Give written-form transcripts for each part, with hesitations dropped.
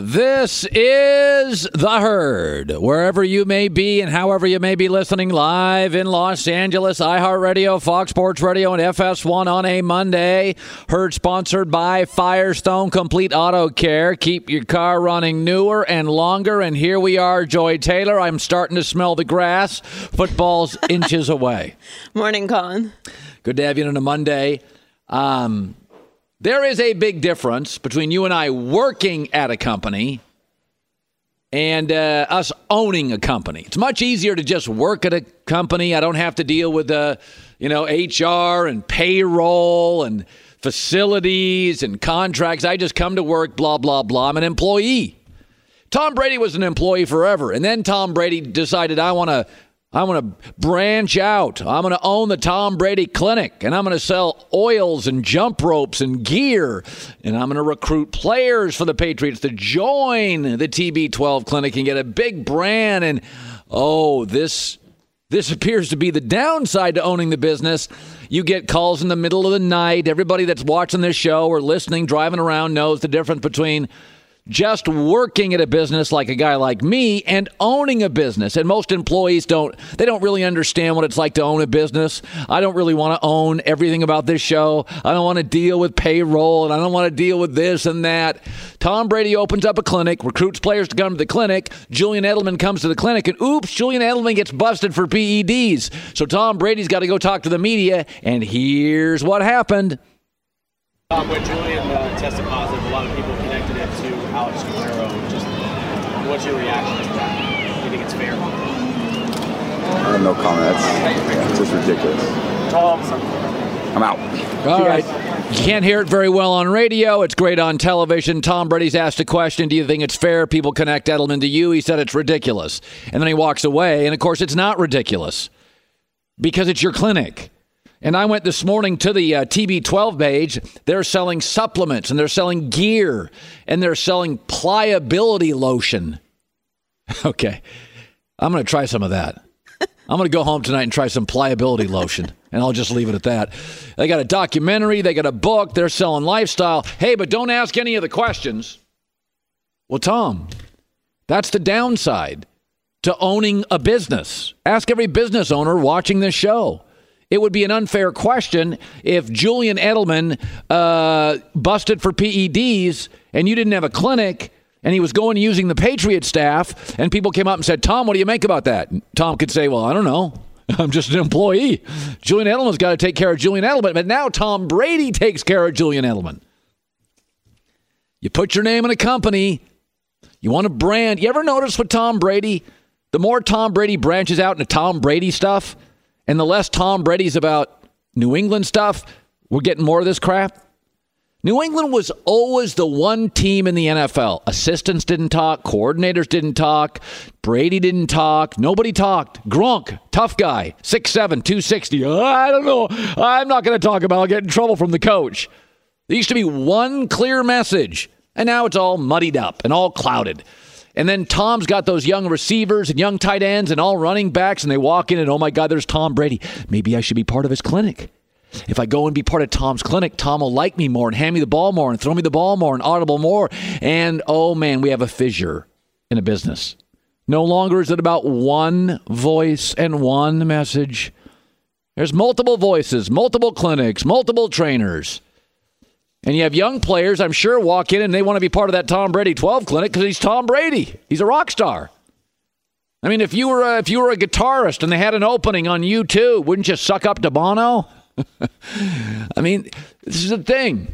This is The Herd. Wherever you may be and however you may be listening, live in Los Angeles, iHeartRadio, Fox Sports Radio, and FS1 on a Monday. Herd sponsored by Firestone Complete Auto Care. Keep your car running newer and longer. And here we are, Joy Taylor. I'm starting to smell the grass. Football's inches away. Morning, Colin. Good to have you on a Monday. There is a big difference between you and I working at a company and us owning a company. It's much easier to just work at a company. I don't have to deal with HR and payroll and facilities and contracts. I just come to work, blah, blah, blah. I'm an employee. Tom Brady was an employee forever. And then Tom Brady decided, I want to branch out. I'm going to own the Tom Brady Clinic, and I'm going to sell oils and jump ropes and gear, and I'm going to recruit players for the Patriots to join the TB12 Clinic and get a big brand. And, this appears to be the downside to owning the business. You get calls in the middle of the night. Everybody that's watching this show or listening, driving around knows the difference between just working at a business like a guy like me and owning a business. And most employees don't really understand what it's like to own a business. I don't really want to own everything about this show. I don't want to deal with payroll, and I don't want to deal with this and that. Tom Brady opens up a clinic, recruits players to come to the clinic. Julian Edelman comes to the clinic, and oops, Julian Edelman gets busted for PEDs. So Tom Brady's got to go talk to the media, and here's what happened. When Julian tested positive, a lot of people connected it to Alex Guerrero. Just what's your reaction to that? Do you think it's fair? I have no comment. That's just ridiculous. Tom, I'm out. All right. You can't hear it very well on radio. It's great on television. Tom Brady's asked a question. Do you think it's fair? People connect Edelman to you. He said it's ridiculous. And then he walks away. And, of course, it's not ridiculous because it's your clinic. And I went this morning to the TB12 page. They're selling supplements, and they're selling gear, and they're selling pliability lotion. Okay. I'm going to try some of that. I'm going to go home tonight and try some pliability lotion, and I'll just leave it at that. They got a documentary. They got a book. They're selling lifestyle. Hey, but don't ask any of the questions. Well, Tom, that's the downside to owning a business. Ask every business owner watching this show. It would be an unfair question if Julian Edelman busted for PEDs and you didn't have a clinic and he was going using the Patriot staff and people came up and said, Tom, what do you make about that? And Tom could say, well, I don't know. I'm just an employee. Julian Edelman's got to take care of Julian Edelman. But now Tom Brady takes care of Julian Edelman. You put your name in a company. You want to brand. You ever notice with Tom Brady, the more Tom Brady branches out into Tom Brady stuff, and the less Tom Brady's about New England stuff, we're getting more of this crap. New England was always the one team in the NFL. Assistants didn't talk. Coordinators didn't talk. Brady didn't talk. Nobody talked. Gronk, tough guy, 6'7", 260. I don't know. I'm not going to talk about it. I'll get in trouble from the coach. There used to be one clear message, and now it's all muddied up and all clouded. And then Tom's got those young receivers and young tight ends and all running backs, and they walk in and, oh, my God, there's Tom Brady. Maybe I should be part of his clinic. If I go and be part of Tom's clinic, Tom will like me more and hand me the ball more and throw me the ball more and audible more. And, oh, man, we have a fissure in a business. No longer is it about one voice and one message. There's multiple voices, multiple clinics, multiple trainers. And you have young players, I'm sure, walk in and they want to be part of that Tom Brady 12 clinic because he's Tom Brady. He's a rock star. I mean, if you were a guitarist and they had an opening on U2, wouldn't you suck up to Bono? I mean, this is the thing.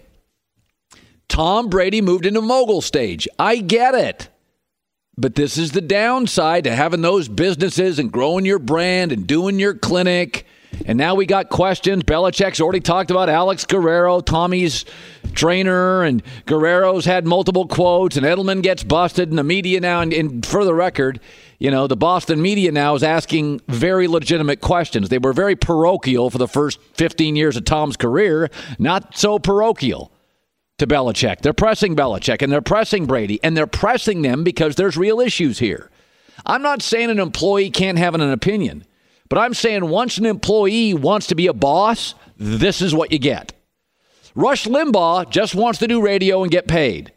Tom Brady moved into mogul stage. I get it. But this is the downside to having those businesses and growing your brand and doing your clinic. And now we got questions. Belichick's already talked about Alex Guerrero, Tommy's trainer, and Guerrero's had multiple quotes, and Edelman gets busted, and the media now, and for the record, you know, the Boston media now is asking very legitimate questions. They were very parochial for the first 15 years of Tom's career, not so parochial to Belichick. They're pressing Belichick, and they're pressing Brady, and they're pressing them because there's real issues here. I'm not saying an employee can't have an opinion. But I'm saying once an employee wants to be a boss, this is what you get. Rush Limbaugh just wants to do radio and get paid.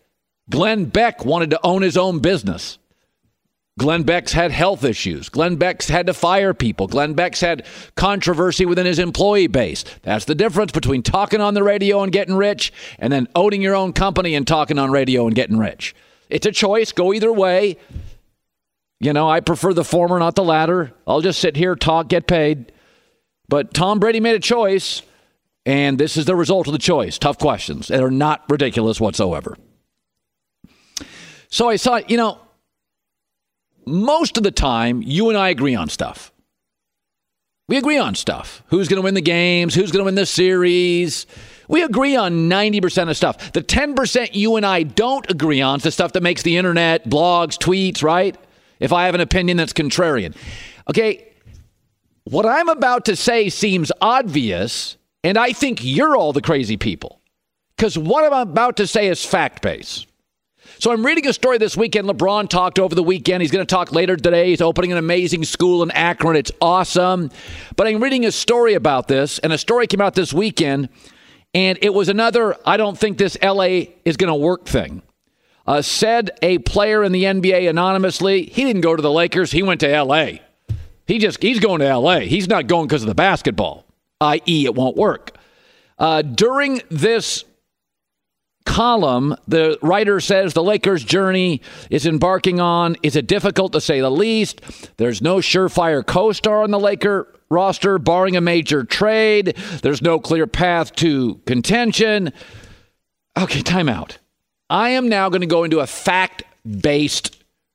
Glenn Beck wanted to own his own business. Glenn Beck's had health issues. Glenn Beck's had to fire people. Glenn Beck's had controversy within his employee base. That's the difference between talking on the radio and getting rich and then owning your own company and talking on radio and getting rich. It's a choice. Go either way. You know, I prefer the former, not the latter. I'll just sit here, talk, get paid. But Tom Brady made a choice, and this is the result of the choice. Tough questions. They're not ridiculous whatsoever. So I saw, you know, most of the time, you and I agree on stuff. We agree on stuff. Who's going to win the games? Who's going to win the series? We agree on 90% of stuff. The 10% you and I don't agree on is the stuff that makes the internet, blogs, tweets, right? If I have an opinion that's contrarian. Okay, what I'm about to say seems obvious, and I think you're all the crazy people. Because what I'm about to say is fact-based. So I'm reading a story this weekend. LeBron talked over the weekend. He's going to talk later today. He's opening an amazing school in Akron. It's awesome. But I'm reading a story about this, and a story came out this weekend, and it was another, I don't think this LA is going to work thing. Said a player in the NBA anonymously, he didn't go to the Lakers. He went to L.A. He's going to L.A. He's not going because of the basketball, i.e. it won't work. During this column, the writer says the Lakers' journey is embarking on is it difficult to say the least. There's no surefire co-star on the Laker roster, barring a major trade. There's no clear path to contention. Okay, time out. I am now going to go into a fact-based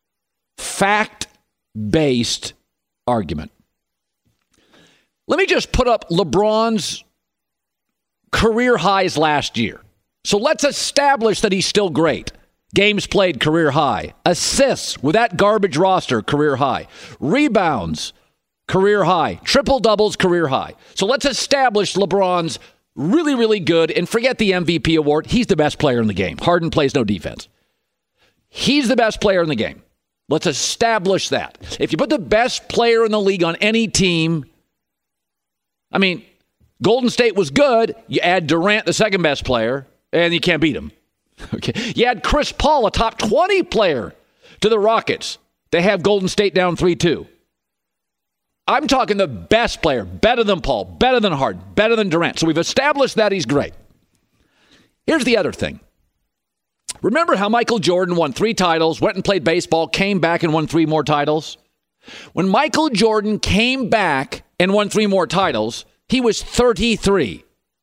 argument. Let me just put up LeBron's career highs last year. So let's establish that he's still great. Games played, career high. Assists with that garbage roster, career high. Rebounds, career high. Triple doubles, career high. So let's establish LeBron's really, really good, and forget the MVP award. He's the best player in the game. Harden plays no defense. He's the best player in the game. Let's establish that. If you put the best player in the league on any team, I mean, Golden State was good. You add Durant, the second best player, and you can't beat him. Okay. You add Chris Paul, a top 20 player, to the Rockets. They have Golden State down 3-2. I'm talking the best player, better than Paul, better than Harden, better than Durant. So we've established that he's great. Here's the other thing. Remember how Michael Jordan won 3 titles, went and played baseball, came back and won 3 more titles? When Michael Jordan came back and won 3 more titles, he was 33.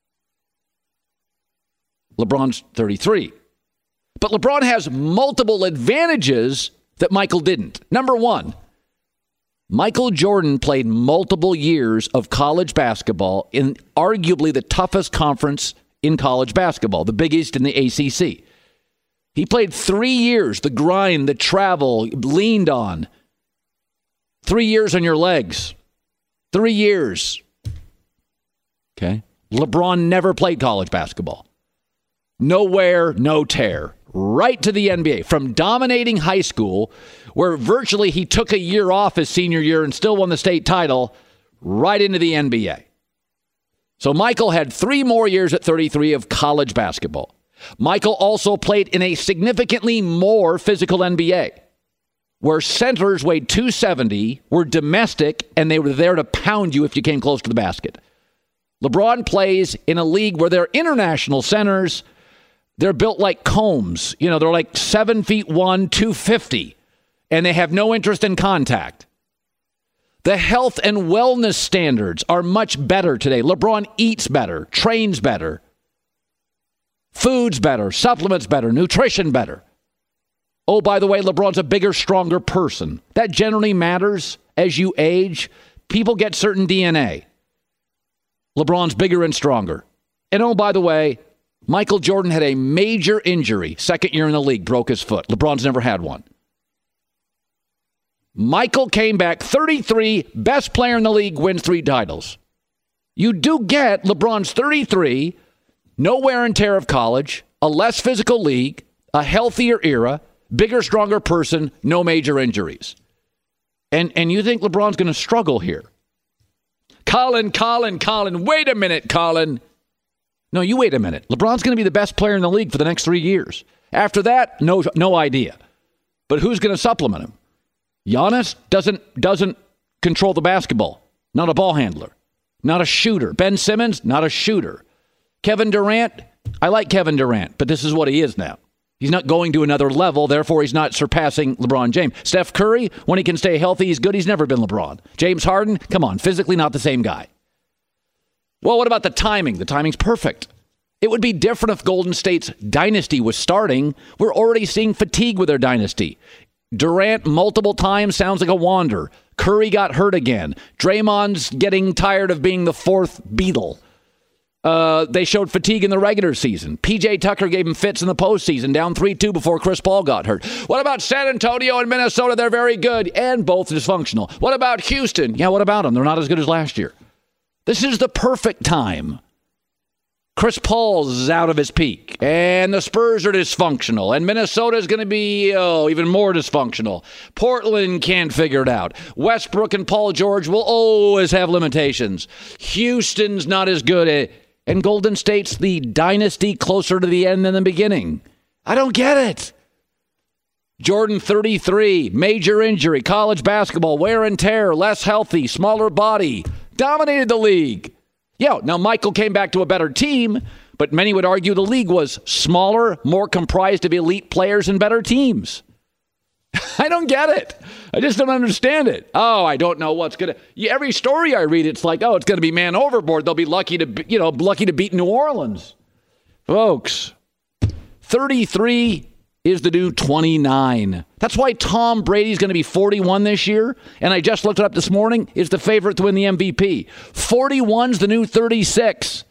LeBron's 33. But LeBron has multiple advantages that Michael didn't. Number one, Michael Jordan played multiple years of college basketball in arguably the toughest conference in college basketball, the Big East and the ACC. He played 3 years, the grind, the travel, leaned on. 3 years on your legs. 3 years. Okay. LeBron never played college basketball. No wear, no tear. Right to the NBA. From dominating high school, where virtually he took a year off his senior year and still won the state title, right into the NBA. So Michael had 3 more years at 33 of college basketball. Michael also played in a significantly more physical NBA, where centers weighed 270, were domestic, and they were there to pound you if you came close to the basket. LeBron plays in a league where they're international centers. They're built like combs. You know, they're like 7'1", 250, and they have no interest in contact. The health and wellness standards are much better today. LeBron eats better, trains better, food's better, supplements better, nutrition better. Oh, by the way, LeBron's a bigger, stronger person. That generally matters as you age. People get certain DNA. LeBron's bigger and stronger. And oh, by the way, Michael Jordan had a major injury, second year in the league, broke his foot. LeBron's never had one. Michael came back 33, best player in the league, wins 3 titles. You do get LeBron's 33, no wear and tear of college, a less physical league, a healthier era, bigger, stronger person, no major injuries. And you think LeBron's going to struggle here? Colin, wait a minute, Colin. No, you wait a minute. LeBron's going to be the best player in the league for the next 3 years. After that, no idea. But who's going to supplement him? Giannis doesn't control the basketball. Not a ball handler. Not a shooter. Ben Simmons, not a shooter. Kevin Durant, I like Kevin Durant, but this is what he is now. He's not going to another level, therefore he's not surpassing LeBron James. Steph Curry, when he can stay healthy, he's good. He's never been LeBron. James Harden, come on, physically not the same guy. Well, what about the timing? The timing's perfect. It would be different if Golden State's dynasty was starting. We're already seeing fatigue with their dynasty. Durant multiple times sounds like a wander. Curry got hurt again. Draymond's getting tired of being the fourth Beatle. They showed fatigue in the regular season. PJ Tucker gave him fits in the postseason, down 3-2 before Chris Paul got hurt. What about San Antonio and Minnesota? They're very good and both dysfunctional. What about Houston? Yeah, what about them? They're not as good as last year. This is the perfect time. Chris Paul's out of his peak, and the Spurs are dysfunctional, and Minnesota is going to be even more dysfunctional. Portland can't figure it out. Westbrook and Paul George will always have limitations. Houston's not as good, and Golden State's the dynasty closer to the end than the beginning. I don't get it. Jordan, 33, major injury, college basketball, wear and tear, less healthy, smaller body, dominated the league. Yeah, now Michael came back to a better team, but many would argue the league was smaller, more comprised of elite players and better teams. I don't get it. I just don't understand it. Oh, I don't know what's going to... Every story I read, it's like, it's going to be man overboard. They'll be lucky to beat New Orleans. Folks, 33 is the new 29. That's why Tom Brady's going to be 41 this year, and I just looked it up this morning, is the favorite to win the MVP. 41's the new 36.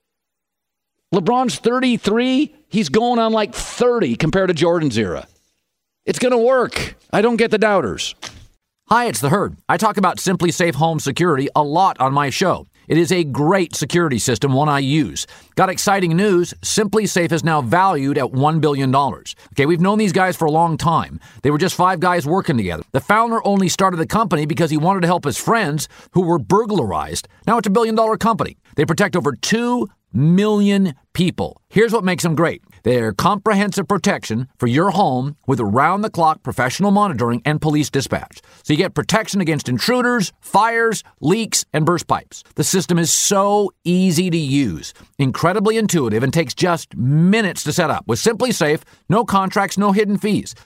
LeBron's 33. He's going on like 30 compared to Jordan's era. It's going to work. I don't get the doubters. Hi, it's The Herd. I talk about Simply Safe Home Security a lot on my show. It is a great security system, one I use. Got exciting news. Simply Safe is now valued at $1 billion. Okay, we've known these guys for a long time. They were just 5 guys working together. The founder only started the company because he wanted to help his friends who were burglarized. Now it's a $1 billion company. They protect over 2 million people. Here's what makes them great. They're comprehensive protection for your home with around-the-clock professional monitoring and police dispatch. So you get protection against intruders, fires, leaks, and burst pipes. The system is so easy to use, incredibly intuitive, and takes just minutes to set up. With Simply Safe, no contracts, no hidden fees.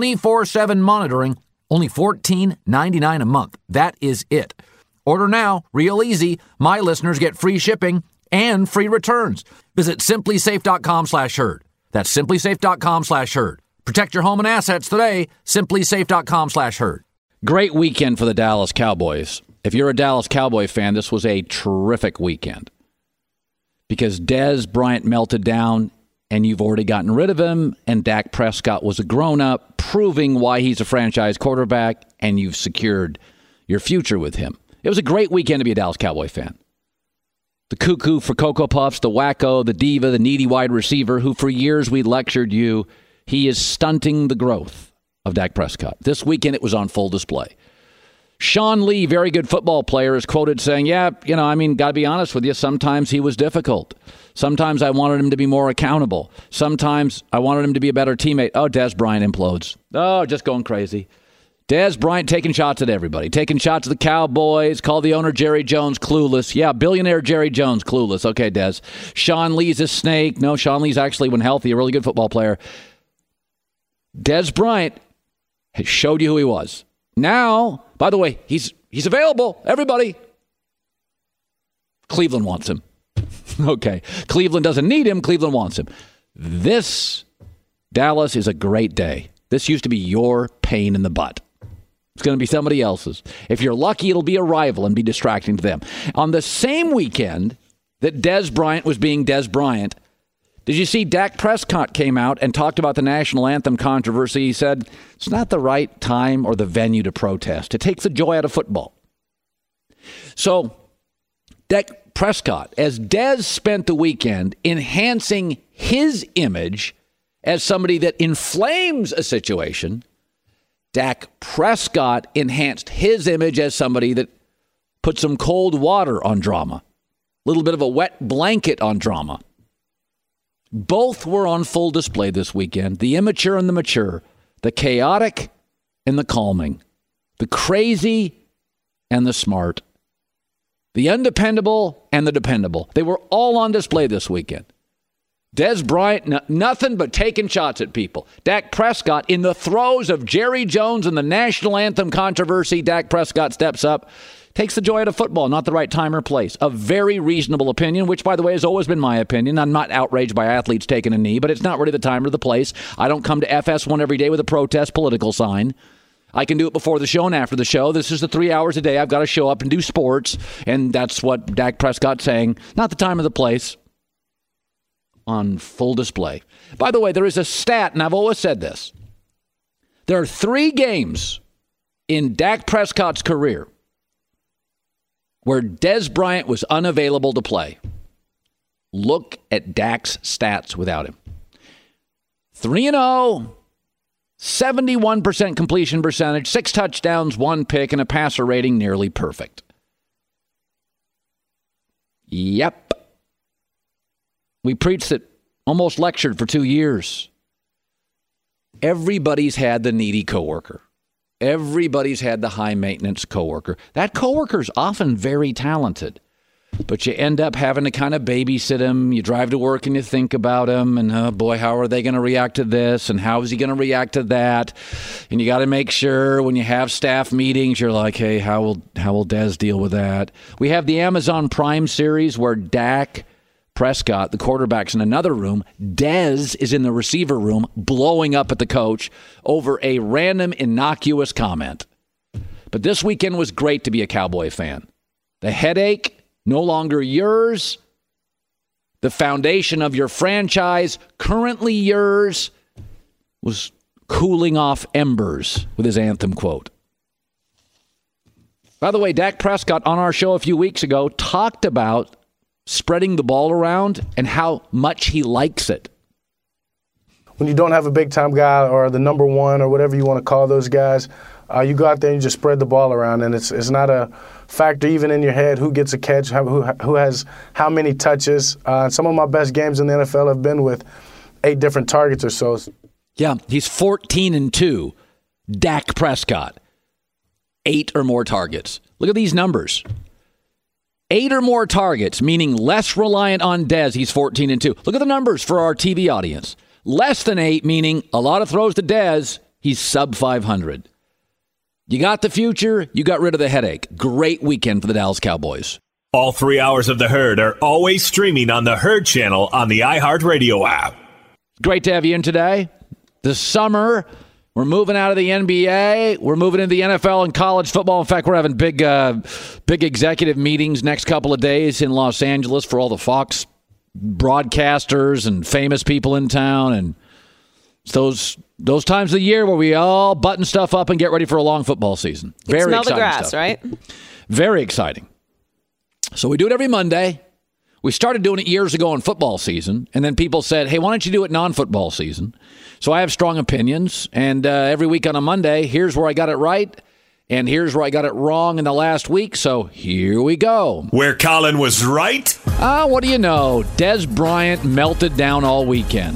24/7 monitoring, only $14.99 a month. That is it. Order now, real easy. My listeners get free shipping and free returns. Visit simplysafe.com/herd. That's simplysafe.com/herd. Protect your home and assets today. simplysafe.com/herd. Great weekend for the Dallas Cowboys. If you're a Dallas Cowboy fan, this was a terrific weekend because Dez Bryant melted down and you've already gotten rid of him, and Dak Prescott was a grown-up, proving why he's a franchise quarterback, and you've secured your future with him. It was a great weekend to be a Dallas Cowboy fan. The cuckoo for Cocoa Puffs, the wacko, the diva, the needy wide receiver who for years we lectured you, he is stunting the growth of Dak Prescott. This weekend it was on full display. Sean Lee, very good football player, is quoted saying, got to be honest with you, sometimes he was difficult. Sometimes I wanted him to be more accountable. Sometimes I wanted him to be a better teammate. Oh, Dez Bryant implodes. Oh, just going crazy. Dez Bryant taking shots at everybody, taking shots at the Cowboys, call the owner Jerry Jones clueless. Yeah, billionaire Jerry Jones clueless. Okay, Dez. Sean Lee's a snake. No, Sean Lee's actually, when healthy, a really good football player. Dez Bryant has showed you who he was. Now, by the way, he's available. Everybody. Cleveland wants him. Okay. Cleveland doesn't need him. Cleveland wants him. This, Dallas, is a great day. This used to be your pain in the butt. It's going to be somebody else's. If you're lucky, it'll be a rival and be distracting to them. On the same weekend that Dez Bryant was being Dez Bryant, did you see Dak Prescott came out and talked about the national anthem controversy? He said, it's not the right time or the venue to protest. It takes the joy out of football. So, Dak Prescott, as Dez spent the weekend enhancing his image as somebody that inflames a situation, Dak Prescott enhanced his image as somebody that put some cold water on drama, a little bit of a wet blanket on drama. Both were on full display this weekend. The immature and the mature. The chaotic and the calming. The crazy and the smart. The undependable and the dependable. They were all on display this weekend. Dez Bryant, nothing but taking shots at people. Dak Prescott, in the throes of Jerry Jones and the national anthem controversy, Dak Prescott steps up, takes the joy out of football, not the right time or place. A very reasonable opinion, which, by the way, has always been my opinion. I'm not outraged by athletes taking a knee, but it's not really the time or the place. I don't come to FS1 every day with a protest political sign. I can do it before the show and after the show. This is the 3 hours a day I've got to show up and do sports, and that's what Dak Prescott's saying. Not the time or the place. On full display. By the way, there is a stat, and I've always said this. There are 3 games in Dak Prescott's career where Dez Bryant was unavailable to play. Look at Dak's stats without him. 3-0, 71% completion percentage, 6 touchdowns, 1 pick, and a passer rating nearly perfect. Yep. We preached it, almost lectured for 2 years. Everybody's had the needy coworker. Everybody's had the high-maintenance coworker. That coworker's often very talented, but you end up having to kind of babysit him. You drive to work and you think about him, and oh boy, how are they going to react to this, and how is he going to react to that? And you got to make sure when you have staff meetings, you're like, hey, how will Dez deal with that? We have the Amazon Prime series where Dak Prescott, the quarterback's in another room. Dez is in the receiver room blowing up at the coach over a random innocuous comment. But this weekend was great to be a Cowboy fan. The headache, no longer yours. The foundation of your franchise, currently yours, was cooling off embers with his anthem quote. By the way, Dak Prescott on our show a few weeks ago talked about spreading the ball around and how much he likes it. When you don't have a big-time guy or the number one or whatever you want to call those guys, you go out there and you just spread the ball around, and it's not a factor even in your head who gets a catch, who has how many touches. Some of my best games in the NFL have been with 8 different targets or so. Yeah, he's 14-2, Dak Prescott. 8 or more targets. Look at these numbers. 8 or more targets, meaning less reliant on Dez. He's 14-2. Look at the numbers for our TV audience. Less than 8, meaning a lot of throws to Dez. He's sub 500. You got the future. You got rid of the headache. Great weekend for the Dallas Cowboys. All 3 hours of The Herd are always streaming on the Herd channel on the iHeartRadio app. Great to have you in today. This summer, we're moving out of the NBA. We're moving into the NFL and college football. In fact, we're having big executive meetings next couple of days in Los Angeles for all the Fox broadcasters and famous people in town. And it's those times of the year where we all button stuff up and get ready for a long football season. Very smell exciting the grass, stuff. right? Very exciting. So we do it every Monday. We started doing it years ago in football season, and then people said, hey, why don't you do it non-football season? So I have strong opinions, and every week on a Monday, here's where I got it right, and here's where I got it wrong in the last week, so here we go. Where Colin was right? What do you know? Dez Bryant melted down all weekend.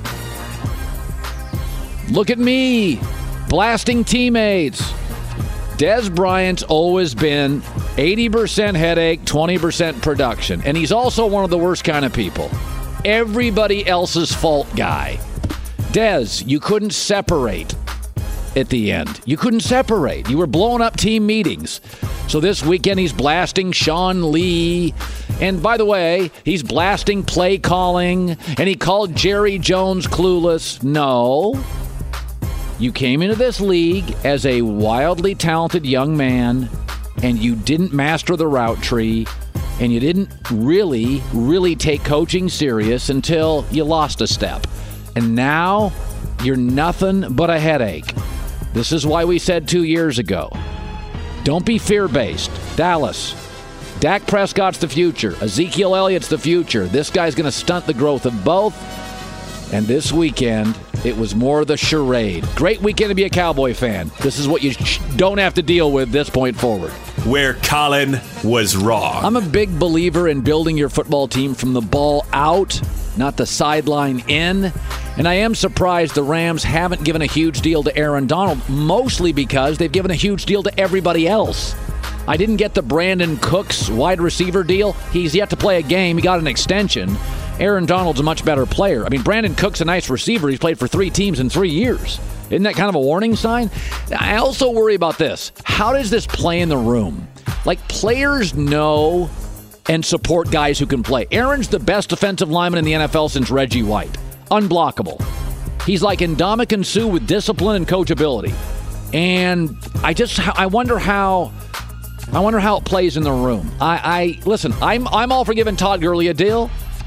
Look at me, blasting teammates. Dez Bryant's always been 80% headache, 20% production. And he's also one of the worst kind of people. Everybody else's fault guy. Dez, you couldn't separate at the end. You couldn't separate. You were blowing up team meetings. So this weekend he's blasting Sean Lee. And by the way, he's blasting play calling. And he called Jerry Jones clueless. No. You came into this league as a wildly talented young man, and you didn't master the route tree, and you didn't really take coaching serious until you lost a step. And now you're nothing but a headache. This is why we said 2 years ago, don't be fear-based. Dallas, Dak Prescott's the future. Ezekiel Elliott's the future. This guy's going to stunt the growth of both. And this weekend, it was more the charade. Great weekend to be a Cowboy fan. This is what you don't have to deal with this point forward. Where Colin was wrong. I'm a big believer in building your football team from the ball out not the sideline in. And I am surprised the Rams haven't given a huge deal to Aaron Donald, mostly because they've given a huge deal to everybody else. I didn't get the Brandon Cooks wide receiver deal. He's yet to play a game. He got an extension. Aaron Donald's a much better player. I mean, Brandon Cook's a nice receiver. He's played for 3 teams in 3 years. Isn't that kind of a warning sign? I also worry about this. How does this play in the room? Like, players know and support guys who can play. Aaron's the best defensive lineman in the NFL since Reggie White. Unblockable. He's like Ndamukong Suh with discipline and coachability. And I wonder how it plays in the room. Listen, I'm all for giving Todd Gurley a deal.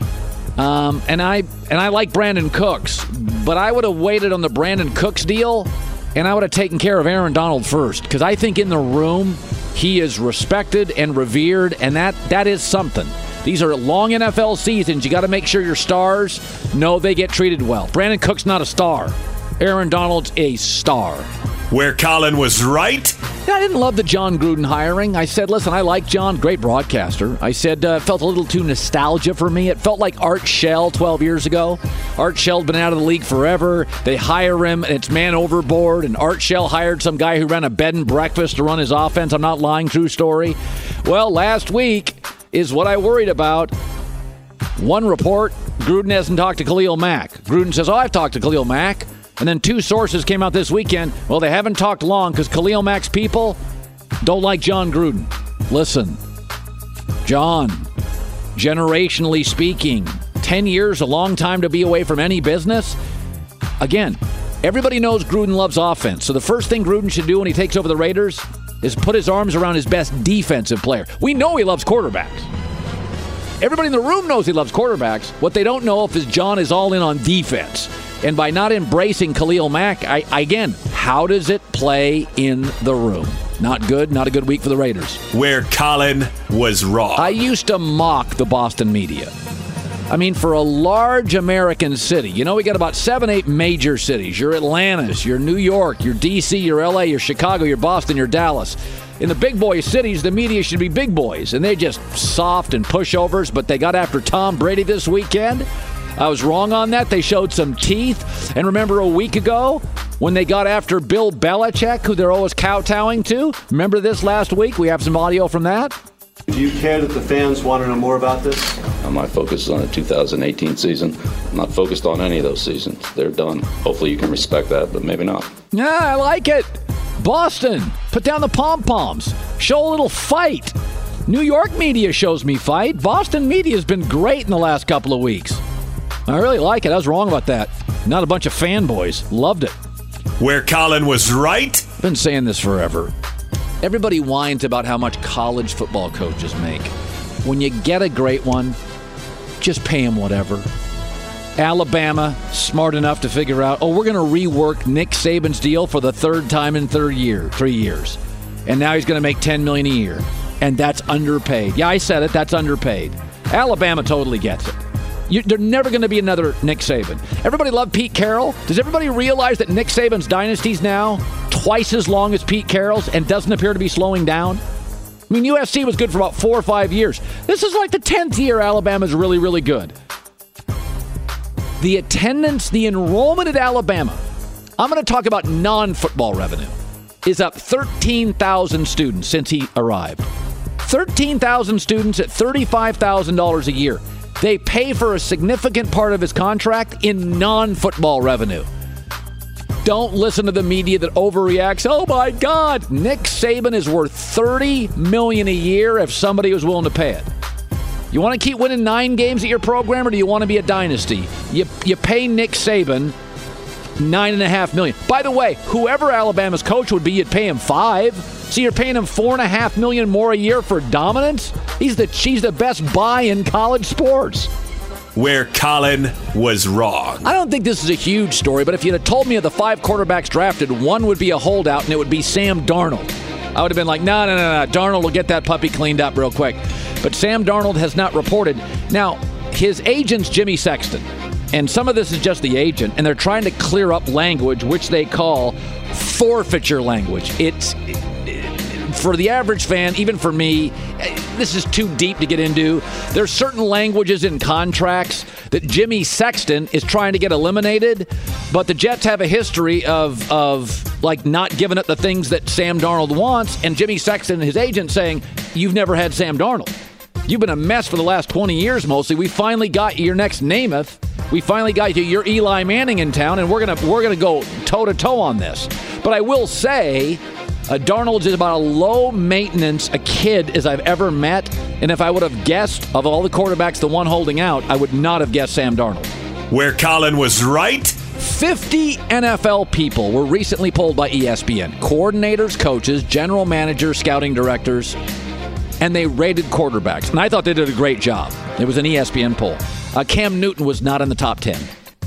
And I like Brandon Cooks, but I would have waited on the Brandon Cooks deal, and I would have taken care of Aaron Donald first, because I think in the room he is respected and revered, and that is something. These are long NFL seasons. You got to make sure your stars know they get treated well. Brandon Cook's not a star. Aaron Donald's a star. Where Colin was right. I didn't love the John Gruden hiring. I said, listen, I like John, great broadcaster. I said, felt a little too nostalgia for me. It felt like Art Shell 12 years ago. Art Shell's been out of the league forever. They hire him, and it's man overboard, and Art Shell hired some guy who ran a bed and breakfast to run his offense. I'm not lying, true story. Well, last week is what I worried about. One report, Gruden hasn't talked to Khalil Mack. Gruden says, I've talked to Khalil Mack. And then 2 sources came out this weekend. Well, they haven't talked long because Khalil Mack's people don't like John Gruden. Listen, John, generationally speaking, 10 years, a long time to be away from any business. Again, everybody knows Gruden loves offense. So the first thing Gruden should do when he takes over the Raiders is put his arms around his best defensive player. We know he loves quarterbacks. Everybody in the room knows he loves quarterbacks. What they don't know is John is all in on defense. And by not embracing Khalil Mack, again, how does it play in the room? Not good. Not a good week for the Raiders. Where Colin was wrong. I used to mock the Boston media. I mean, for a large American city, we got about 7-8 major cities. Your Atlanta's, your New York, your D.C., your L.A., your Chicago, your Boston, your Dallas. In the big boy cities, the media should be big boys, and they're just soft and pushovers, but they got after Tom Brady this weekend. I was wrong on that. They showed some teeth. And remember a week ago when they got after Bill Belichick, who they're always kowtowing to? Remember this last week? We have some audio from that. Do you care that the fans want to know more about this? My focus is on the 2018 season. I'm not focused on any of those seasons. They're done. Hopefully you can respect that, but maybe not. Yeah, I like it. Boston, put down the pom-poms. Show a little fight. New York media shows me fight. Boston media has been great in the last couple of weeks. I really like it. I was wrong about that. Not a bunch of fanboys. Loved it. Where Colin was right. I've been saying this forever. Everybody whines about how much college football coaches make. When you get a great one, just pay him whatever. Alabama, smart enough to figure out, we're going to rework Nick Saban's deal for the 3rd time in 3 years. And now he's going to make $10 million a year. And that's underpaid. Yeah, I said it. That's underpaid. Alabama totally gets it. There's never going to be another Nick Saban. Everybody loved Pete Carroll. Does everybody realize that Nick Saban's dynasty's now twice as long as Pete Carroll's and doesn't appear to be slowing down? I mean, USC was good for about 4 or 5 years. This is like the 10th year Alabama's really, really good. The attendance, the enrollment at Alabama, I'm going to talk about non-football revenue, is up 13,000 students since he arrived. 13,000 students at $35,000 a year. They pay for a significant part of his contract in non-football revenue. Don't listen to the media that overreacts. Oh, my God. Nick Saban is worth $30 million a year if somebody was willing to pay it. You want to keep winning 9 games at your program, or do you want to be a dynasty? You pay Nick Saban $9.5 million. By the way, whoever Alabama's coach would be, you'd pay him $5 million. So you're paying him $4.5 million more a year for dominance? She's the best buy in college sports. Where Colin was wrong. I don't think this is a huge story, but if you'd have told me of the 5 quarterbacks drafted, one would be a holdout, and it would be Sam Darnold. I would have been like, no. Darnold will get that puppy cleaned up real quick. But Sam Darnold has not reported. Now, his agent's Jimmy Sexton. And some of this is just the agent, and they're trying to clear up language, which they call forfeiture language. It's for the average fan, even for me, this is too deep to get into. There's certain languages in contracts that Jimmy Sexton is trying to get eliminated, but the Jets have a history of like not giving up the things that Sam Darnold wants, and Jimmy Sexton, his agent, saying, you've never had Sam Darnold. You've been a mess for the last 20 years mostly. We finally got you your next Namath. We finally got you your Eli Manning in town, and we're gonna go toe-to-toe on this. But I will say, Darnold is about a low-maintenance a kid as I've ever met, and if I would have guessed of all the quarterbacks, the one holding out, I would not have guessed Sam Darnold. Where Colin was right? 50 NFL people were recently polled by ESPN. Coordinators, coaches, general managers, scouting directors, and they rated quarterbacks. And I thought they did a great job. It was an ESPN poll. Cam Newton was not in the top 10.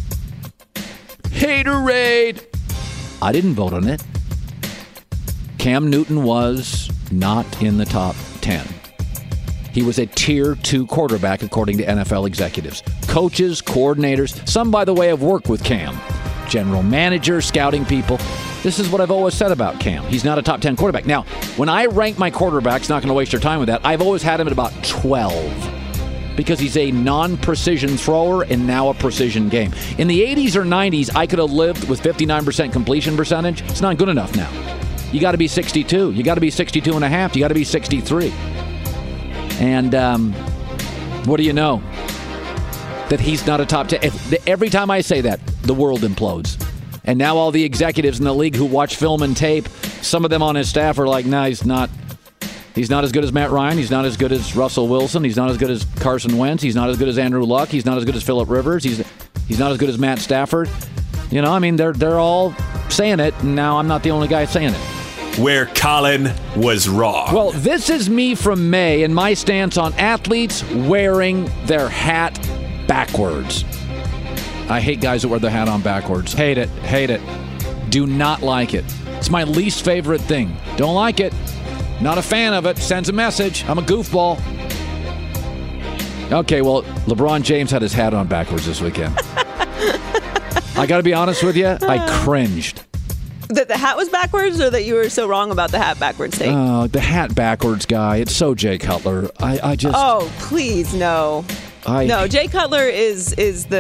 Haterade! I didn't vote on it. Cam Newton was not in the top 10. He was a tier 2 quarterback, according to NFL executives. Coaches, coordinators, some, by the way, have worked with Cam. General managers, scouting people. This is what I've always said about Cam. He's not a top 10 quarterback. Now, when I rank my quarterbacks, not going to waste your time with that, I've always had him at about 12 because he's a non-precision thrower and now a precision game. In the 80s or 90s, I could have lived with 59% completion percentage. It's not good enough now. You got to be 62. You got to be 62 and a half. You got to be 63. And what do you know? That he's not a top 10. Every time I say that, the world implodes. And now all the executives in the league who watch film and tape, some of them on his staff are like, nah, he's not as good as Matt Ryan. He's not as good as Russell Wilson. He's not as good as Carson Wentz. He's not as good as Andrew Luck. He's not as good as Phillip Rivers. He's not as good as Matt Stafford. You know, I mean, they're all saying it, and now I'm not the only guy saying it. Where Colin was wrong. Well, this is me from May and my stance on athletes wearing their hat backwards. I hate guys that wear the hat on backwards. Hate it. Hate it. Do not like it. It's my least favorite thing. Don't like it. Not a fan of it. Sends a message. I'm a goofball. Okay, well, LeBron James had his hat on backwards this weekend. I got to be honest with you. I cringed. That the hat was backwards, or that you were so wrong about the hat backwards thing? Oh, the hat backwards guy. It's so Jay Cutler. I just... Oh, please, no. No, Jay Cutler is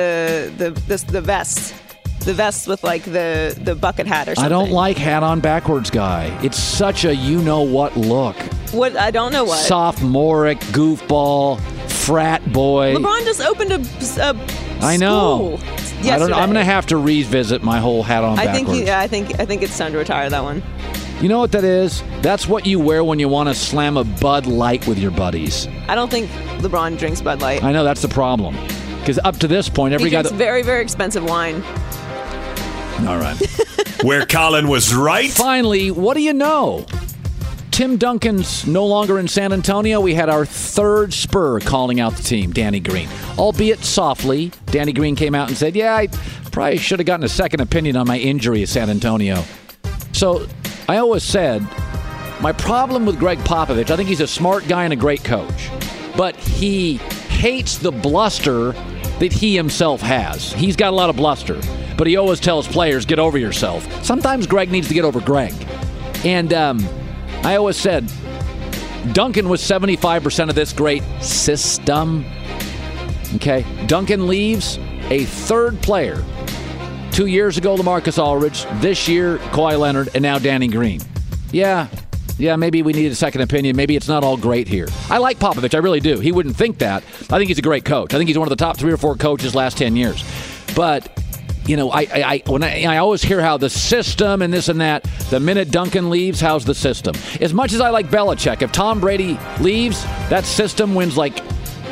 the vest. The vest with like the bucket hat or something. I don't like hat on backwards guy. It's such a you-know-what look. What? I don't know what. Sophomoric, goofball, frat boy. LeBron just opened a school. I know. Yesterday. I'm going to have to revisit my whole hat on backwards. I think it's time to retire that one. You know what that is? That's what you wear when you want to slam a Bud Light with your buddies. I don't think LeBron drinks Bud Light. I know, that's the problem. Because up to this point, every guy... He drinks very, very expensive wine. All right. Where Colin was right. Finally, what do you know? Tim Duncan's no longer in San Antonio. We had our third Spur calling out the team, Danny Green. Albeit softly, Danny Green came out and said, yeah, I probably should have gotten a second opinion on my injury at San Antonio. So I always said, my problem with Greg Popovich, I think he's a smart guy and a great coach, but he hates the bluster that he himself has. He's got a lot of bluster, but he always tells players, get over yourself. Sometimes Greg needs to get over Greg. And I always said, Duncan was 75% of this great system. Okay, Duncan leaves, a third player. 2 years ago, LaMarcus Aldridge. This year, Kawhi Leonard, and now Danny Green. Yeah, maybe we need a second opinion. Maybe it's not all great here. I like Popovich, I really do. He wouldn't think that. I think he's a great coach. I think he's one of the top 3 or 4 coaches last 10 years. But, you know, I always hear how the system and this and that, the minute Duncan leaves, how's the system? As much as I like Belichick, if Tom Brady leaves, that system wins like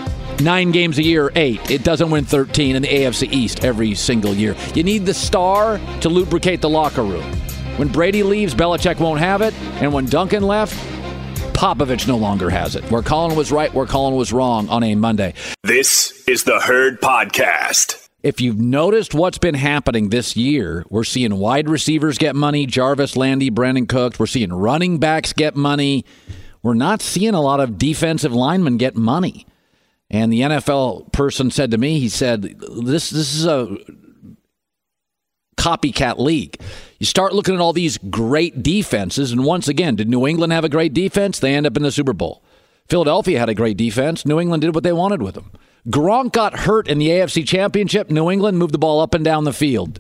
9 games a year, 8. It doesn't win 13 in the AFC East every single year. You need the star to lubricate the locker room. When Brady leaves, Belichick won't have it. And when Duncan left, Popovich no longer has it. Where Colin was right, where Colin was wrong on a Monday. This is the Herd Podcast. If you've noticed what's been happening this year, we're seeing wide receivers get money, Jarvis Landry, Brandon Cooks. We're seeing running backs get money. We're not seeing a lot of defensive linemen get money. And the NFL person said to me, he said, this is a copycat league. You start looking at all these great defenses, and once again, did New England have a great defense? They end up in the Super Bowl. Philadelphia had a great defense. New England did what they wanted with them. Gronk got hurt in the AFC Championship. New England moved the ball up and down the field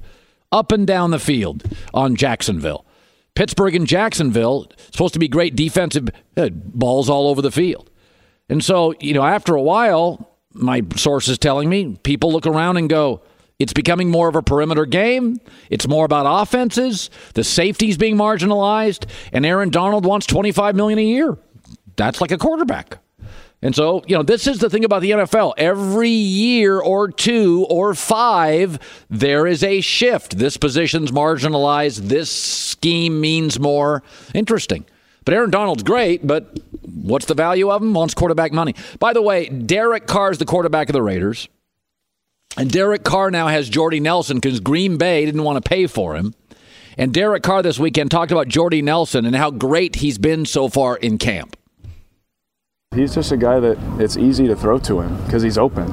on Jacksonville. Pittsburgh and Jacksonville, supposed to be great defensive balls all over the field. And so, after a while, my sources telling me, people look around and go, it's becoming more of a perimeter game. It's more about offenses. The safety's being marginalized. And Aaron Donald wants $25 million a year. That's like a quarterback. And so, this is the thing about the NFL. Every year or 2 or 5, there is a shift. This position's marginalized. This scheme means more. Interesting. But Aaron Donald's great, but what's the value of him? Wants quarterback money. By the way, Derek Carr's the quarterback of the Raiders. And Derek Carr now has Jordy Nelson because Green Bay didn't want to pay for him. And Derek Carr this weekend talked about Jordy Nelson and how great he's been so far in camp. He's just a guy that it's easy to throw to him because he's open.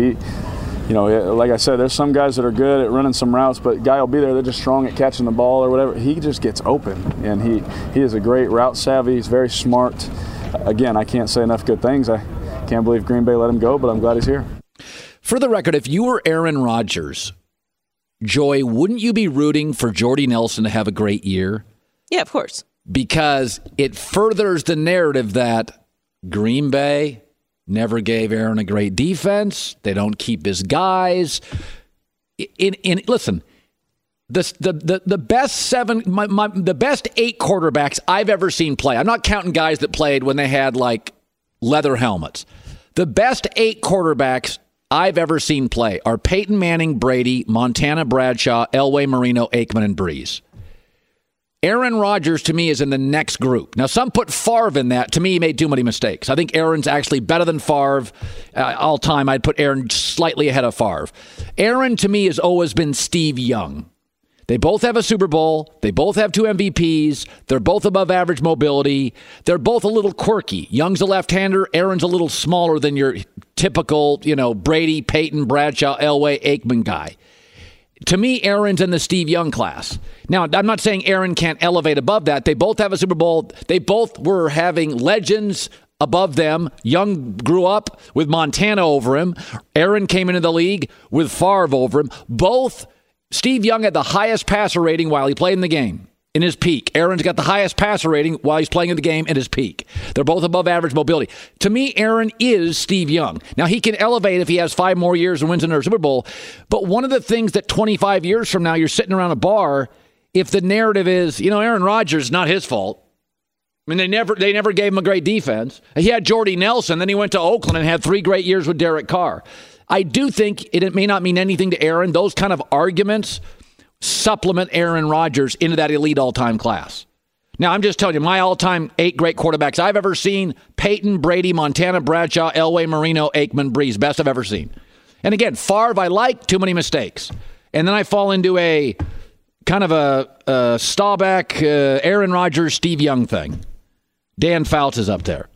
Like I said, there's some guys that are good at running some routes, but guy will be there, they're just strong at catching the ball or whatever. He just gets open, and he is a great route savvy. He's very smart. Again, I can't say enough good things. I can't believe Green Bay let him go, but I'm glad he's here. For the record, if you were Aaron Rodgers, Joy, wouldn't you be rooting for Jordy Nelson to have a great year? Yeah, of course. Because it furthers the narrative that Green Bay never gave Aaron a great defense. They don't keep his guys. Listen, the best 7, the best 8 quarterbacks I've ever seen play. I'm not counting guys that played when they had like leather helmets. The best 8 quarterbacks I've ever seen play are Peyton Manning, Brady, Montana, Bradshaw, Elway, Marino, Aikman, and Breeze. Aaron Rodgers, to me, is in the next group. Now, some put Favre in that. To me, he made too many mistakes. I think Aaron's actually better than Favre. All time, I'd put Aaron slightly ahead of Favre. Aaron, to me, has always been Steve Young. They both have a Super Bowl. They both have 2 MVPs. They're both above average mobility. They're both a little quirky. Young's a left-hander. Aaron's a little smaller than your typical, Brady, Peyton, Bradshaw, Elway, Aikman guy. To me, Aaron's in the Steve Young class. Now, I'm not saying Aaron can't elevate above that. They both have a Super Bowl. They both were having legends above them. Young grew up with Montana over him. Aaron came into the league with Favre over him. Steve Young had the highest passer rating while he played in the game in his peak. Aaron's got the highest passer rating while he's playing in the game in his peak. They're both above average mobility. To me, Aaron is Steve Young. Now, he can elevate if he has 5 more years and wins another Super Bowl. But one of the things that 25 years from now, you're sitting around a bar, if the narrative is, Aaron Rodgers, not his fault. I mean, they never gave him a great defense. He had Jordy Nelson, then he went to Oakland and had 3 great years with Derek Carr. I do think it may not mean anything to Aaron. Those kind of arguments supplement Aaron Rodgers into that elite all-time class. Now, I'm just telling you, my all-time 8 great quarterbacks I've ever seen, Peyton, Brady, Montana, Bradshaw, Elway, Marino, Aikman, Breeze, best I've ever seen. And again, Favre, I like, too many mistakes. And then I fall into a kind of a Staubach, Aaron Rodgers, Steve Young thing. Dan Fouts is up there.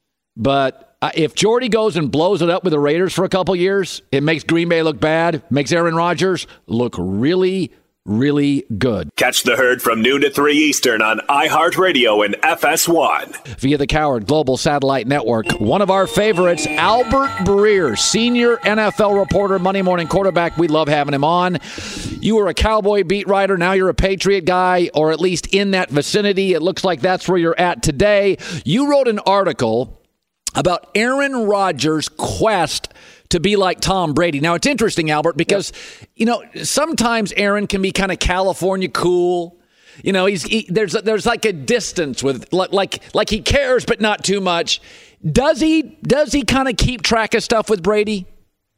But if Jordy goes and blows it up with the Raiders for a couple years, it makes Green Bay look bad, makes Aaron Rodgers look really, really good. Catch the Herd from noon to 3 Eastern on iHeartRadio and FS1. Via the Coward Global Satellite Network. One of our favorites, Albert Breer, senior NFL reporter, Monday Morning Quarterback. We love having him on. You were a Cowboy beat writer. Now you're a Patriot guy, or at least in that vicinity. It looks like that's where you're at today. You wrote an article about Aaron Rodgers' quest to be like Tom Brady. Now, it's interesting, Albert, because, sometimes Aaron can be kind of California cool. There's like a distance with, like he cares, but not too much. Does he kind of keep track of stuff with Brady?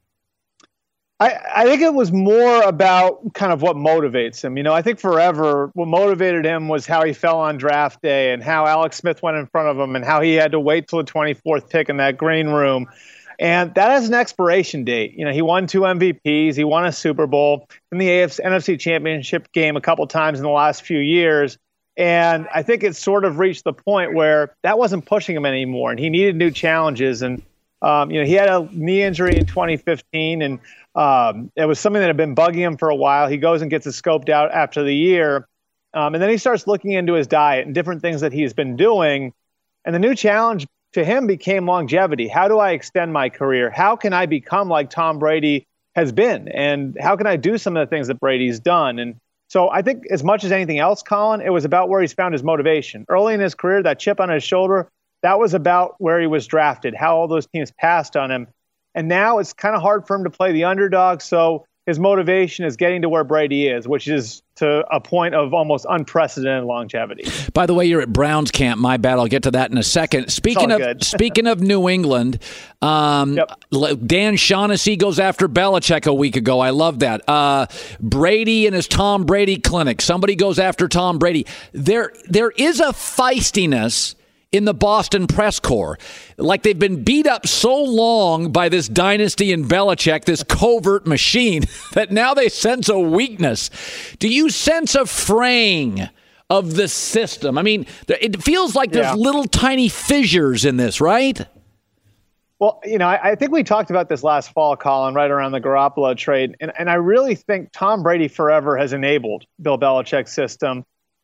I think it was more about kind of what motivates him. I think forever what motivated him was how he fell on draft day and how Alex Smith went in front of him and how he had to wait till the 24th pick in that green room. And that has an expiration date. He won 2 MVPs. He won a Super Bowl in the NFC Championship game a couple times in the last few years. And I think it's sort of reached the point where that wasn't pushing him anymore. And he needed new challenges. And, he had a knee injury in 2015 and it was something that had been bugging him for a while. He goes and gets it scoped out after the year. And then he starts looking into his diet and different things that he's been doing. And the new challenge to him became longevity. How do I extend my career? How can I become like Tom Brady has been? And how can I do some of the things that Brady's done? And so I think as much as anything else, Colin, it was about where he's found his motivation. Early in his career, that chip on his shoulder, that was about where he was drafted, how all those teams passed on him. And now it's kind of hard for him to play the underdog. So his motivation is getting to where Brady is, which is to a point of almost unprecedented longevity. By the way, you're at Browns camp. My bad. I'll get to that in a second. Speaking of New England, Dan Shaughnessy goes after Belichick a week ago. I love that. Brady and his Tom Brady clinic. Somebody goes after Tom Brady. There is a feistiness in the Boston press corps. Like they've been beat up so long by this dynasty in Belichick, this covert machine, that now they sense a weakness. Do you sense a fraying of the system? I mean, it feels like there's little tiny fissures in this, right? Well, I think we talked about this last fall, Colin, right around the Garoppolo trade. And I really think Tom Brady forever has enabled Bill Belichick's system.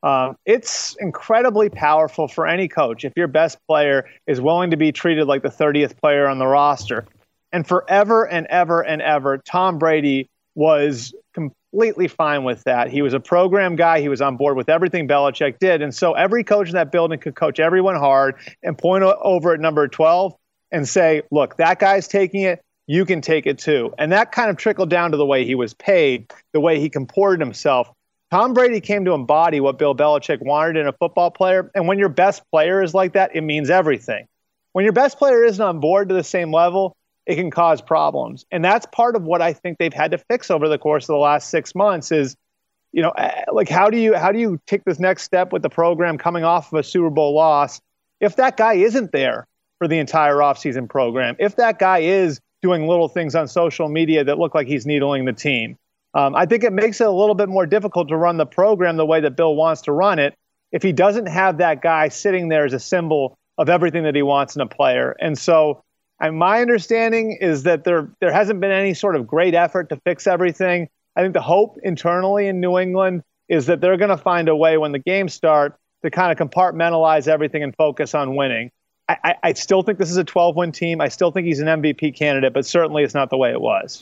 It's incredibly powerful for any coach if your best player is willing to be treated like the 30th player on the roster. And forever and ever and ever, Tom Brady was completely fine with that. He was a program guy. He was on board with everything Belichick did. And so every coach in that building could coach everyone hard and point over at number 12 and say, look, that guy's taking it. You can take it too. And that kind of trickled down to the way he was paid, the way he comported himself. Tom Brady came to embody what Bill Belichick wanted in a football player. And when your best player is like that, it means everything. When your best player isn't on board to the same level, it can cause problems. And that's part of what I think they've had to fix over the course of the last 6 months is, like how do you take this next step with the program coming off of a Super Bowl loss if that guy isn't there for the entire offseason program, if that guy is doing little things on social media that look like he's needling the team? I think it makes it a little bit more difficult to run the program the way that Bill wants to run it if he doesn't have that guy sitting there as a symbol of everything that he wants in a player. And so my understanding is that there hasn't been any sort of great effort to fix everything. I think the hope internally in New England is that they're going to find a way when the games start to kind of compartmentalize everything and focus on winning. I still think this is a 12-win team. I still think he's an MVP candidate, but certainly it's not the way it was.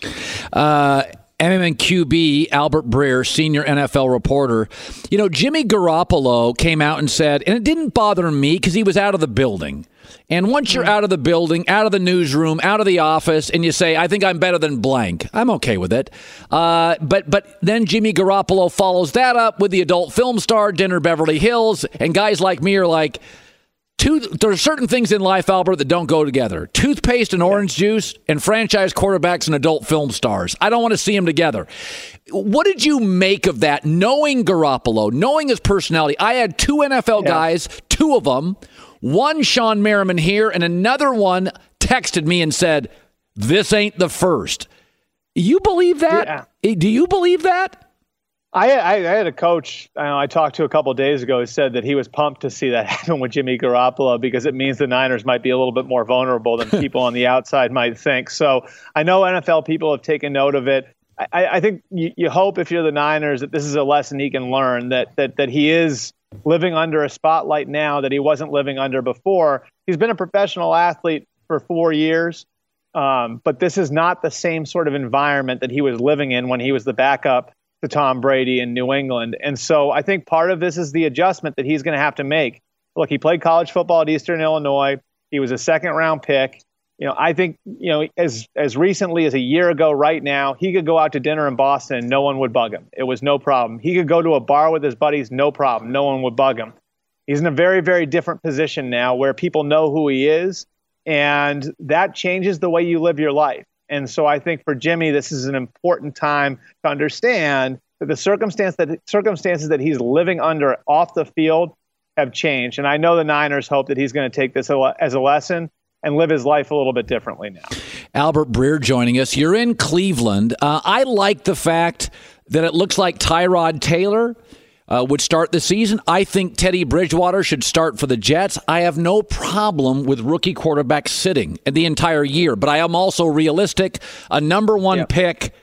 MMQB, Albert Breer, senior NFL reporter. Jimmy Garoppolo came out and said, and it didn't bother me because he was out of the building. And once you're out of the building, out of the newsroom, out of the office, and you say, I think I'm better than blank, I'm okay with it. But then Jimmy Garoppolo follows that up with the adult film star, Dinner Beverly Hills, and guys like me are like, there are certain things in life, Albert, that don't go together. Toothpaste and orange juice and franchise quarterbacks and adult film stars. I don't want to see them together. What did you make of that, knowing Garoppolo, knowing his personality? I had two NFL guys, two of them, one Sean Merriman here, and another one texted me and said, this ain't the first. You believe that? Yeah. Do you believe that? I had a coach I talked to a couple of days ago who said that he was pumped to see that happen with Jimmy Garoppolo because it means the Niners might be a little bit more vulnerable than people on the outside might think. So I know NFL people have taken note of it. I think you hope if you're the Niners that this is a lesson he can learn, that he is living under a spotlight now that he wasn't living under before. He's been a professional athlete for 4 years, but this is not the same sort of environment that he was living in when he was the backup to Tom Brady in New England. And so I think part of this is the adjustment that he's going to have to make. Look, he played college football at Eastern Illinois. He was a second-round pick. I think, as recently as a year ago right now, he could go out to dinner in Boston and no one would bug him. It was no problem. He could go to a bar with his buddies, no problem. No one would bug him. He's in a very, very different position now where people know who he is, and that changes the way you live your life. And so I think for Jimmy, this is an important time to understand that the circumstances that he's living under off the field have changed. And I know the Niners hope that he's going to take this as a lesson and live his life a little bit differently now. Albert Breer joining us. You're in Cleveland. I like the fact that it looks like Tyrod Taylor would start the season. I think Teddy Bridgewater should start for the Jets. I have no problem with rookie quarterbacks sitting the entire year, but I am also realistic. A number one pick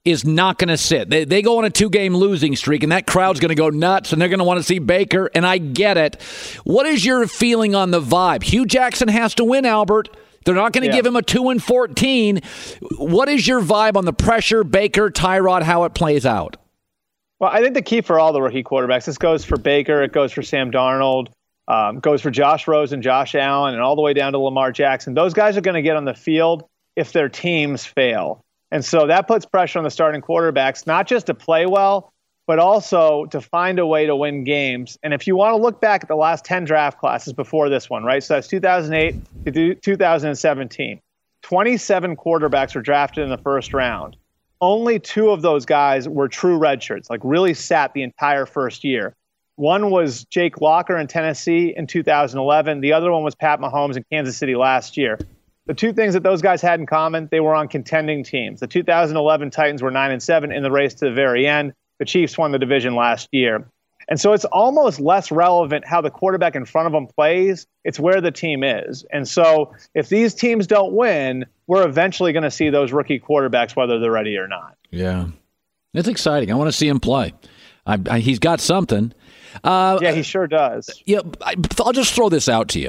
is not going to sit. They go on a 2-game losing streak, and that crowd's going to go nuts, and they're going to want to see Baker, and I get it. What is your feeling on the vibe? Hugh Jackson has to win, Albert. They're not going to give him a 2-14. What is your vibe on the pressure, Baker, Tyrod, how it plays out? Well, I think the key for all the rookie quarterbacks, this goes for Baker, it goes for Sam Darnold, goes for Josh Rosen, Josh Allen, and all the way down to Lamar Jackson. Those guys are going to get on the field if their teams fail. And so that puts pressure on the starting quarterbacks, not just to play well, but also to find a way to win games. And if you want to look back at the last 10 draft classes before this one, right? So that's 2008 to 2017. 27 quarterbacks were drafted in the first round. Only 2 of those guys were true redshirts, like really sat the entire first year. One was Jake Locker in Tennessee in 2011. The other one was Pat Mahomes in Kansas City last year. The 2 things that those guys had in common, they were on contending teams. The 2011 Titans were 9-7 in the race to the very end. The Chiefs won the division last year. And so it's almost less relevant how the quarterback in front of them plays. It's where the team is. And so if these teams don't win, we're eventually going to see those rookie quarterbacks, whether they're ready or not. Yeah. It's exciting. I want to see him play. He's got something. Yeah, he sure does. Yeah, I'll just throw this out to you.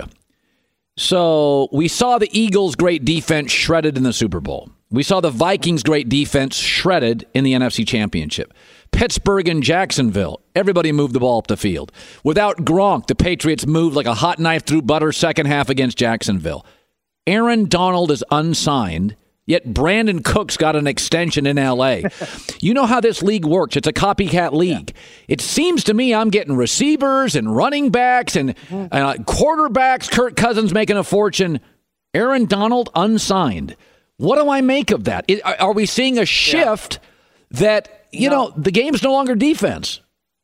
So we saw the Eagles' great defense shredded in the Super Bowl. We saw the Vikings' great defense shredded in the NFC Championship. Pittsburgh and Jacksonville, everybody moved the ball up the field. Without Gronk, the Patriots moved like a hot knife through butter second half against Jacksonville. Aaron Donald is unsigned, yet Brandon Cooks got an extension in L.A. You know how this league works. It's a copycat league. Yeah. It seems to me I'm getting receivers and running backs and quarterbacks, Kirk Cousins making a fortune. Aaron Donald unsigned. What do I make of that? Are we seeing a shift that, the game's no longer defense?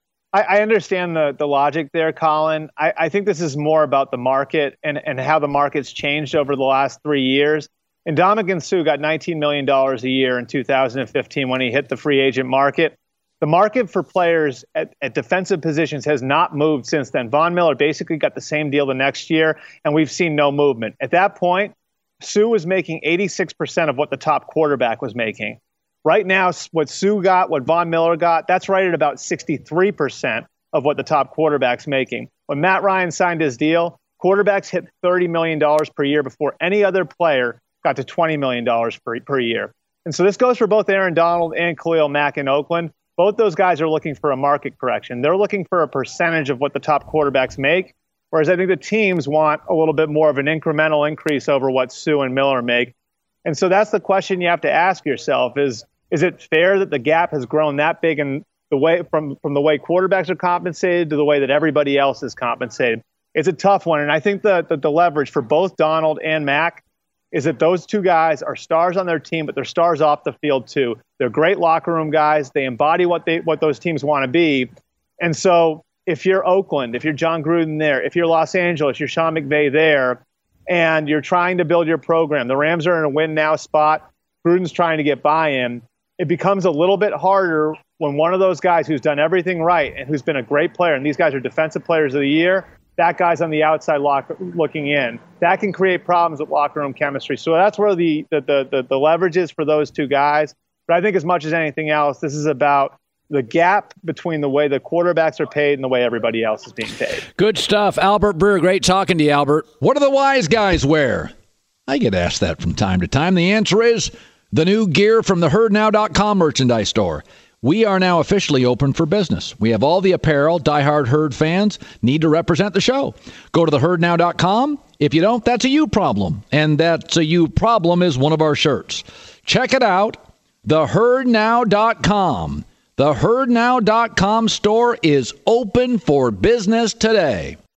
I understand the logic there, Colin. I think this is more about the market and how the market's changed over the last 3 years. And Ndamukong Suh got $19 million a year in 2015 when he hit the free agent market. The market for players at defensive positions has not moved since then. Von Miller basically got the same deal the next year, and we've seen no movement. At that point, Suh was making 86% of what the top quarterback was making. Right now, what Suh got, what Von Miller got, that's right at about 63% of what the top quarterback's making. When Matt Ryan signed his deal, quarterbacks hit $30 million per year before any other player got to $20 million per year. And so this goes for both Aaron Donald and Khalil Mack in Oakland. Both those guys are looking for a market correction. They're looking for a percentage of what the top quarterbacks make, whereas I think the teams want a little bit more of an incremental increase over what Suh and Miller make. And so that's the question you have to ask yourself is it fair that the gap has grown that big in the way from the way quarterbacks are compensated to the way that everybody else is compensated? It's a tough one. And I think the leverage for both Donald and Mack is that those 2 guys are stars on their team, but they're stars off the field too. They're great locker room guys. They embody what those teams want to be. And so if you're Oakland, if you're John Gruden there, if you're Los Angeles, you're Sean McVay there, and you're trying to build your program, the Rams are in a win now spot, Gruden's trying to get buy-in, it becomes a little bit harder when one of those guys who's done everything right and who's been a great player, and these guys are defensive players of the year, that guy's on the outside looking in. That can create problems with locker room chemistry. So that's where the leverage is for those 2 guys. But I think as much as anything else, this is about the gap between the way the quarterbacks are paid and the way everybody else is being paid. Good stuff. Albert Breer, great talking to you, Albert. What do the wise guys wear? I get asked that from time to time. The answer is the new gear from the HerdNow.com merchandise store. We are now officially open for business. We have all the apparel diehard Herd fans need to represent the show. Go to theherdnow.com. If you don't, that's a you problem. And that's a you problem is one of our shirts. Check it out. Theherdnow.com. The HerdNow.com store is open for business today.